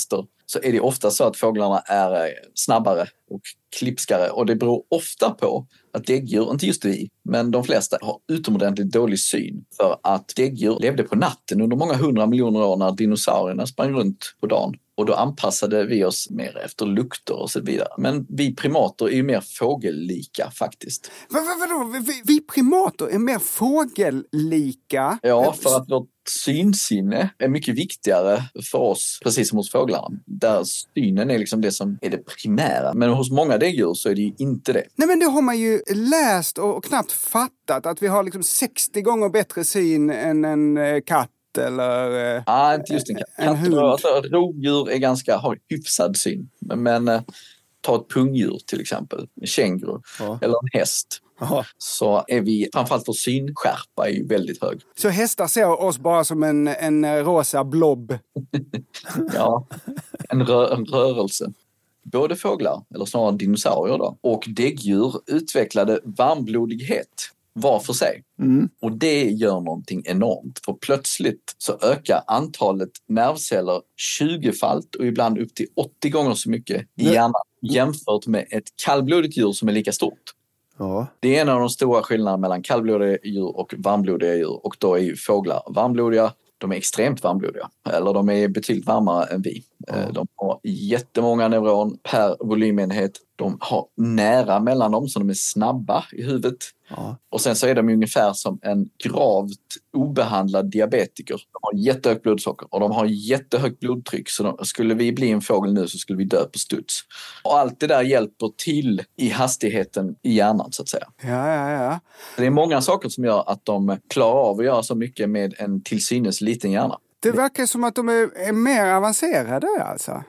så är det ofta så att fåglarna är snabbare och klipskare. Och det beror ofta på att däggdjur, inte just vi, men de flesta har utomordentligt dålig syn. För att däggdjur levde på natten under många 100 miljoner år när dinosaurierna sprang runt på dagen. Och då anpassade vi oss mer efter lukter och så vidare. Men vi primater är ju mer fågellika faktiskt. Vadå? Vi primater är mer fågellika? Ja, för att vårt synsinne är mycket viktigare för oss, precis som hos fåglarna. Där synen är liksom det som är det primära. Men hos många däggdjur så är det ju inte det. Nej, men det har man ju läst och knappt fattat. Att vi har liksom 60 gånger bättre syn än en katt. Eller inte just en katt. Rovdjur har hyfsad syn. Men ta ett pungdjur till exempel, en känguru eller en häst. Aha. Så är vi, framförallt vår synskärpa är ju väldigt hög. Så hästar ser oss bara som en rosa blob? Ja, en rörelse. Både fåglar, eller snarare dinosaurier då, och däggdjur utvecklade varmblodighet var för sig. Och det gör någonting enormt. För plötsligt så ökar antalet nervceller 20-falt och ibland upp till 80 gånger så mycket i hjärnan jämfört med ett kallblodigt djur som är lika stort. Ja. Det är en av de stora skillnaderna mellan kallblodiga djur och varmblodiga djur. Och då är ju fåglar varmblodiga. De är extremt varmblodiga. Eller de är betydligt varmare än vi. De har jättemånga neuron per volymenhet. De har nära mellan dem så de är snabba i huvudet. Ja. Och sen så är de ungefär som en gravt obehandlad diabetiker. De har jättehögt blodsocker och de har jättehögt blodtryck. Så skulle vi bli en fågel nu så skulle vi dö på studs. Och allt det där hjälper till i hastigheten i hjärnan så att säga. Ja. Det är många saker som gör att de klarar av att göra så mycket med en till synes liten hjärna. Det verkar som att de är mer avancerade alltså.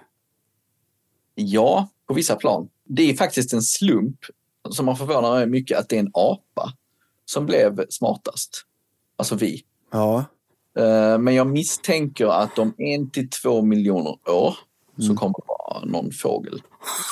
Ja, på vissa plan. Det är faktiskt en slump som man förvånar mig mycket att det är en apa som blev smartast. Alltså vi. Ja. Men jag misstänker att om 1-2 miljoner år så kommer det vara någon fågel.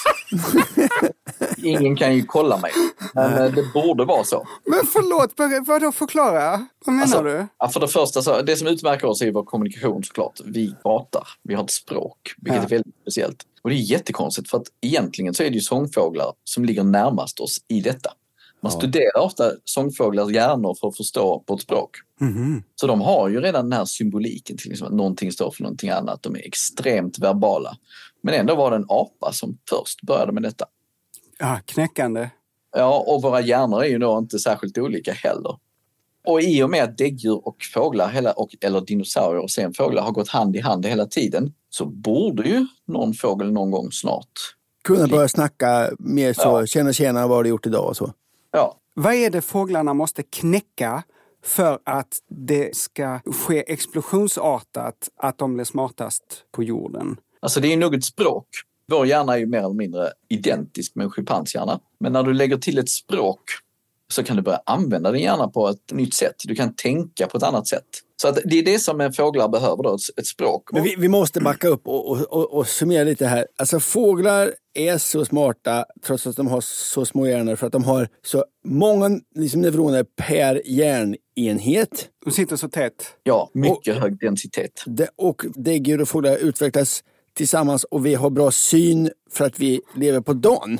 Ingen kan ju kolla mig. Men det borde vara så. Men förlåt, vadå förklara? Vad menar du? Ja, för det första, så, det som utmärker oss är vår kommunikation såklart. Vi pratar, vi har ett språk, vilket är väldigt speciellt. Och det är jättekonstigt för att egentligen så är det ju sångfåglar som ligger närmast oss i detta. Man studerar ofta sångfåglars hjärnor för att förstå på ett språk. Mm-hmm. Så de har ju redan den här symboliken till liksom att någonting står för någonting annat. De är extremt verbala. Men ändå var det en apa som först började med detta. Ja, knäckande. Ja, och våra hjärnor är ju då inte särskilt olika heller. Och i och med att däggdjur och fåglar eller dinosaurier och sen fåglar har gått hand i hand hela tiden så borde ju någon fågel någon gång snart kunna börja snacka mer så, tjena, vad har du gjort idag och så. Ja. Vad är det fåglarna måste knäcka för att det ska ske explosionsartat att de blir smartast på jorden? Alltså det är nog ett språk. Vår hjärna är ju mer eller mindre identisk med en schimpanshjärna. Men när du lägger till ett språk så kan du börja använda din hjärna på ett nytt sätt. Du kan tänka på ett annat sätt. Så att det är det som fåglar behöver då, ett språk. Men vi måste backa upp och summera lite här. Alltså fåglar är så smarta trots att de har så små hjärnor för att de har så många liksom, neuroner per hjärnenhet. De sitter så tätt. Ja, mycket hög densitet. Och däggdjur och fåglar utvecklas tillsammans och vi har bra syn för att vi lever på dagen.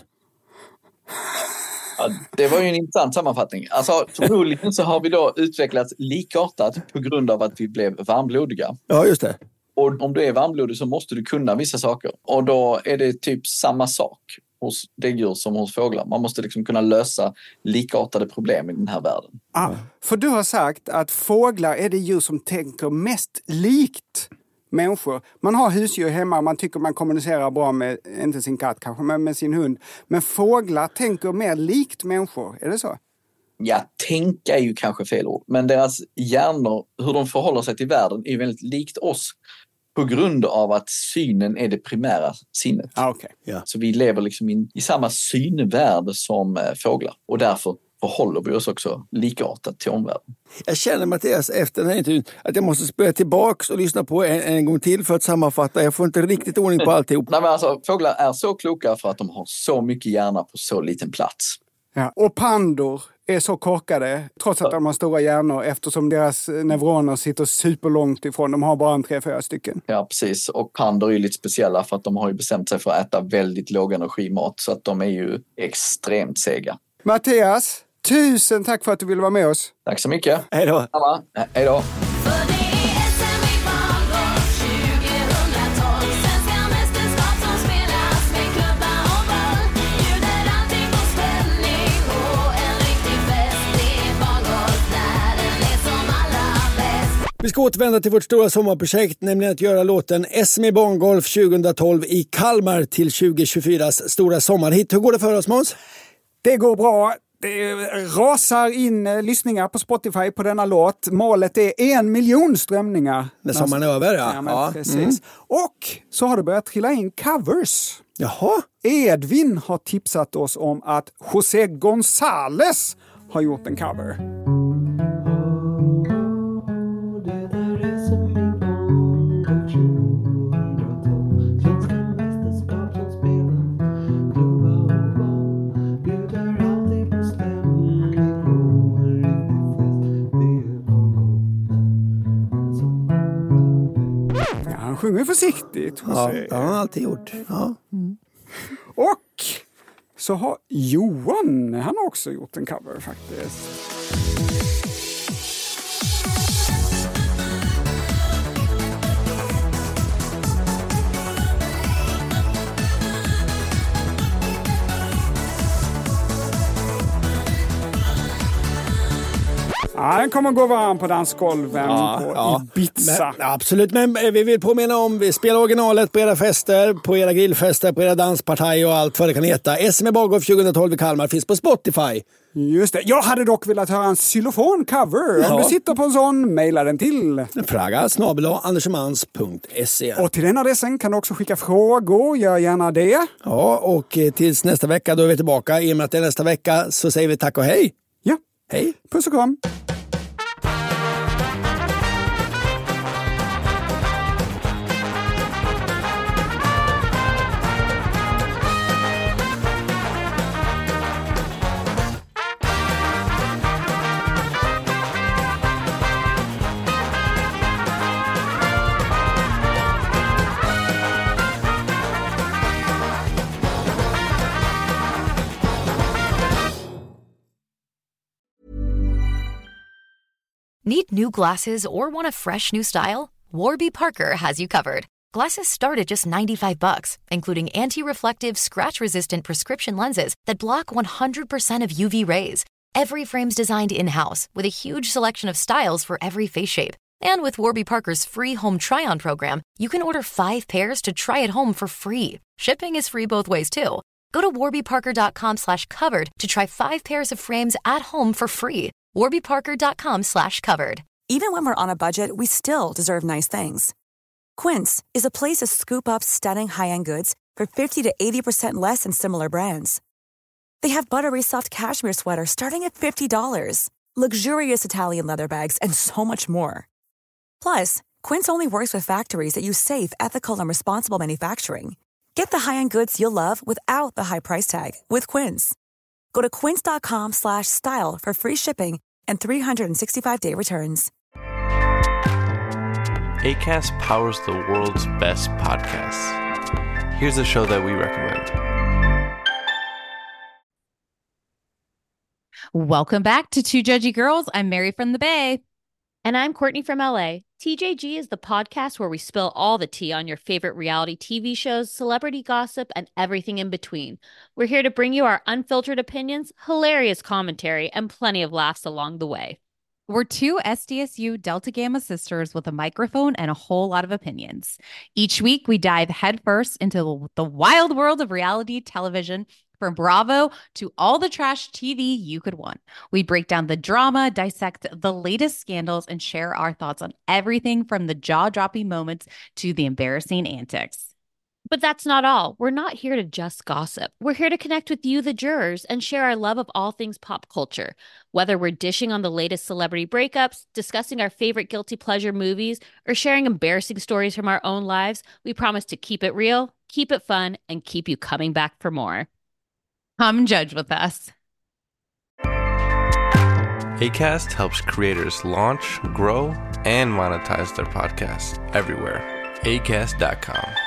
Ja, det var ju en intressant sammanfattning. Alltså, förmodligen så har vi då utvecklats likartat på grund av att vi blev varmblodiga. Ja, just det. Och om du är varmblodig så måste du kunna vissa saker. Och då är det typ samma sak hos däggdjur som hos fåglar. Man måste liksom kunna lösa likartade problem i den här världen. För du har sagt att fåglar är det djur som tänker mest likt människor. Man har husdjur hemma, man tycker man kommunicerar bra med, inte sin katt kanske, men med sin hund. Men fåglar tänker mer likt människor, är det så? Ja, tänka är ju kanske fel ord. Men deras hjärnor, hur de förhåller sig till världen är väldigt likt oss. På grund av att synen är det primära sinnet. Okay. Ja. Så vi lever liksom i samma synvärld som fåglar. Och därför förhåller vi oss också likartat till omvärlden. Jag känner, Mattias, efter den här intervjun att jag måste spela tillbaka och lyssna på en gång till för att sammanfatta. Jag får inte riktigt ordning på alltihop. Nej, men alltså, fåglar är så kloka för att de har så mycket hjärna på så liten plats. Ja. Och pandor är så korkade, trots att de har stora hjärnor, eftersom deras neuroner sitter superlångt ifrån. De har bara 3-4 stycken. Ja, precis. Och pandor är ju lite speciella för att de har ju bestämt sig för att äta väldigt lågenergimat, så att de är ju extremt sega. Mattias, tusen tack för att du ville vara med oss. Tack så mycket. Hej då. Hej då. Vi ska återvända till vårt stora sommarprojekt, nämligen att göra låten SM i Bangolf 2012 i Kalmar till 2024s stora sommarhit. Hur går det för oss, Måns? Det går bra. Det rasar in lyssningar på Spotify på denna låt. Målet är 1 miljon strömningar. När sommaren är över, ja. Ja, precis. Och så har det börjat trilla in covers. Jaha. Edvin har tipsat oss om att José González har gjort en cover. Han sjunger försiktigt. Ja, det har han alltid gjort. Ja. Och så har Johan, han har också gjort en cover faktiskt. Ja, den kommer gå varm på dansgolven på Ibiza. Men, absolut, men vi vill påminna om vi spelar originalet på era fester, på era grillfester, på era danspartier och allt vad det kan heta. SM i Bangolf 2012 i Kalmar finns på Spotify. Just det. Jag hade dock velat höra en xylofon-cover. Om du sitter på en sån, mejla den till fraga@andersemans.se. Och till den adressen kan du också skicka frågor. Gör gärna det. Ja, och tills nästa vecka då är vi tillbaka. I och med att det är nästa vecka så säger vi tack och hej. Ja. Hej. Puss och kram. Need new glasses or want a fresh new style? Warby Parker has you covered. Glasses start at just $95, including anti-reflective, scratch-resistant prescription lenses that block 100% of UV rays. Every frame's designed in-house with a huge selection of styles for every face shape. And with Warby Parker's free home try-on program, you can order 5 pairs to try at home for free. Shipping is free both ways, too. Go to warbyparker.com/covered to try 5 pairs of frames at home for free. warbyparker.com/covered. Even when we're on a budget, we still deserve nice things. Quince is a place to scoop up stunning high-end goods for 50 to 80% less than similar brands. They have buttery soft cashmere sweaters starting at $50, luxurious Italian leather bags, and so much more. Plus, Quince only works with factories that use safe, ethical, and responsible manufacturing. Get the high-end goods you'll love without the high price tag with Quince. Go to quince.com/style for free shipping and 365-day returns. Acast powers the world's best podcasts. Here's a show that we recommend. Welcome back to Two Judgy Girls. I'm Mary from the Bay. And I'm Courtney from LA. TJG is the podcast where we spill all the tea on your favorite reality TV shows, celebrity gossip, and everything in between. We're here to bring you our unfiltered opinions, hilarious commentary, and plenty of laughs along the way. We're two SDSU Delta Gamma sisters with a microphone and a whole lot of opinions. Each week, we dive headfirst into the wild world of reality television, from Bravo to all the trash TV you could want. We break down the drama, dissect the latest scandals, and share our thoughts on everything from the jaw-dropping moments to the embarrassing antics. But that's not all. We're not here to just gossip. We're here to connect with you, the jurors, and share our love of all things pop culture. Whether we're dishing on the latest celebrity breakups, discussing our favorite guilty pleasure movies, or sharing embarrassing stories from our own lives, we promise to keep it real, keep it fun, and keep you coming back for more. Come judge with us. Acast helps creators launch, grow, and monetize their podcasts everywhere. Acast.com.